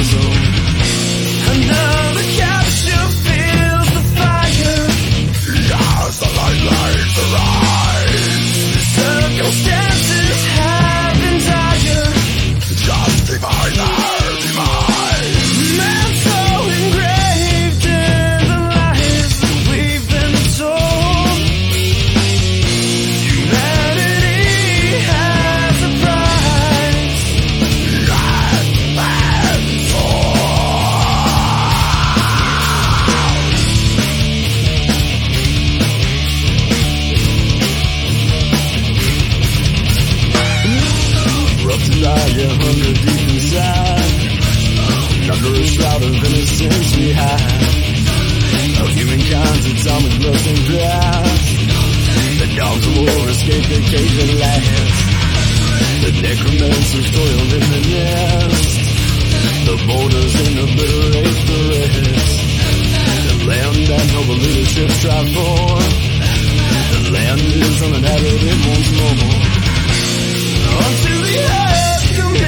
bosom. Another capture feels the fire. As the light lights arise, Circumstances have been dire. justify their demise. Man so engraved in the lies that we've been told. Humanity has a price. Life and Rough to lie, yeah, hunger deep inside. Under a shroud of innocence we hide. Of humankind's atomic lust and grasp. The dogs of war escape their cage at last. The necromancers toiled in the nest. The borders in the bitter age for rest. The land that noble leadership strive for. The land is uninhabited once more. Unto the earth, come